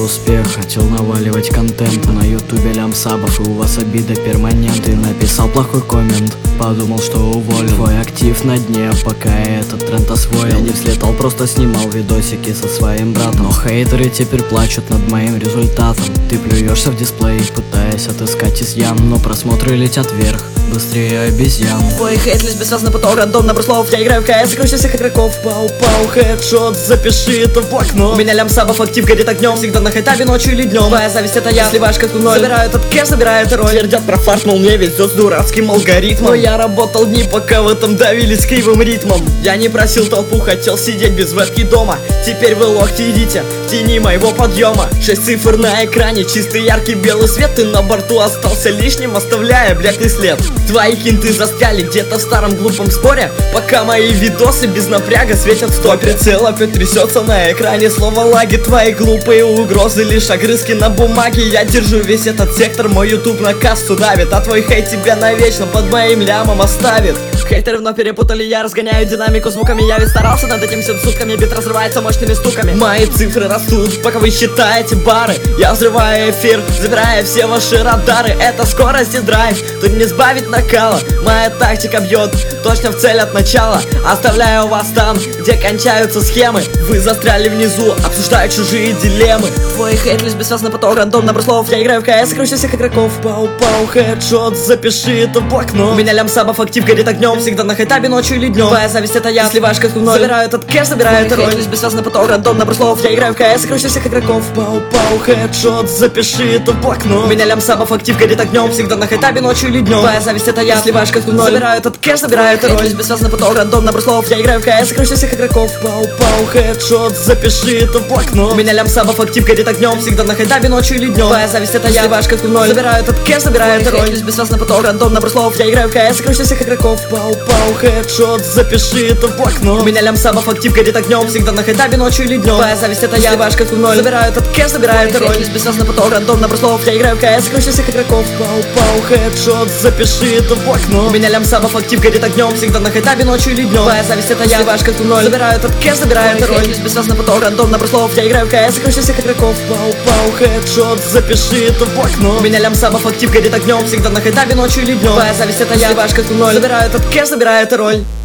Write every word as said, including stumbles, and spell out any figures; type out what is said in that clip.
успех, хотел наваливать контент. На ютубе лямсабов, и у вас обида перманент. И написал плохой коммент, подумал, что уволен. Твой актив на дне, пока я этот тренд освоил. Я не взлетал, просто снимал видосики со своим братом. Но хейтеры теперь плачут над моим результатом. Ты плюешься в дисплей, пытаясь отыскать изъян, но просмотры летят вверх быстрее обезьян. Твой хейт лишь бессвязно поток рандомно слов. Я играю в КС, кручу всех игроков. Пау-пау, хедшот, запиши это в блокнот. У меня лямсабов актив горит огнем. Всегда на хайтабе ночью или днем. Твоя зависть это я, сливаешь как ноль. Забираю этот кэш, забираю это роль. Твердят про фарш, мол, мне везет с дурацким алгоритмом. Но я работал дни, пока в этом давили с кривым ритмом. Я не просил толпу, хотел сидеть без вебки дома. Теперь вы локти идите в тени моего подъема. Шесть цифр на экране, чистый яркий белый свет. Ты на борту остался лишним, оставляя блеклый след. Твои кинты застряли где-то в старом глупом споре, пока мои видосы без напряга светят в топе. Прицел опять трясется на экране, словно лаги. Твои глупые угрозы лишь огрызки на бумаге. Я держу весь этот сектор, мой ютуб на кассу давит. А твой хейт тебя навечно под моим лямом оставит. Хейтеры вновь перепутали, я разгоняю динамику звуками. Я ведь старался над этим всем сутками, бит разрывается мощными стуками. Мои цифры растут, пока вы считаете бары. Я взрываю эфир, забирая все ваши радары. Это скорость и драйв, тут не сбавить накала. Моя тактика бьет точно в цель от начала. Оставляю вас там, где кончаются схемы. Вы застряли внизу, обсуждая чужие дилеммы. Твой хейт лишь бессвязно поток рандом набор слов. Я играю в КС, кручу всех игроков. Пау-пау, хедшот, запиши это в блокнот. У меня лямсабов актив горит огнем. Всегда на хайтабе ночью или днем. Твоя зависть это я, сливаешь как в ноль. Забираю этот кэш, забираю это роль. Лишь бессвязно поток рандом набор слов. Я играю в КС, кручу всех игроков. Пау-пау, хедшот, запиши это в блокнот. У меня лямсабов актив горит огнем. Всегда на хайтабе ночью или днем. Твоя зависть это я, сливаешь как в ноль. Забираю этот кэш, забираю это роль. Лишь бессвязно поток рандом набор слов. Я играю в КС, кручу всех игроков. Пау-пау, хедшот, запиши это в блокнот. У меня лямсабов актив горит огнем. Всегда на хайтабе ночью или днем. Твоя зависть это я, сливаешь как в ноль. Забираю этот кэш, забираю это роль. Лишь бессвязно поток рандом набор слов. Я играю в КС, кручу всех игроков. Пау-пау, хедшот, запиши это в блокнот. У меня лямсабов актив горит огнем. Всегда на хайтабе ночью или днем. Твоя зависть это я, сливаешь как в ноль. Забираю этот кэш, забираю это роль. Лишь бессвязно поток рандом набор слов. Я играю в КС, кручу всех игроков. Пау-пау, хедшот, запиши это в блокнот. У меня лямсабов актив горит огнем. Всегда на хайтабе ночью или днем. Твоя зависть это я, сливаешь как в ноль. Забираю этот кэш, забираю это роль. Лишь бессвязно поток рандом набор слов. Я играю в КС, кручу всех игроков. Пау-пау, хедшот, запиши это в блокнот. У меня лямсабов актив горит огнем. Всегда на хайтабе ночью или днем. Твоя зависть это я, сливаешь как в ноль. Забираю этот кэш, забираю это роль.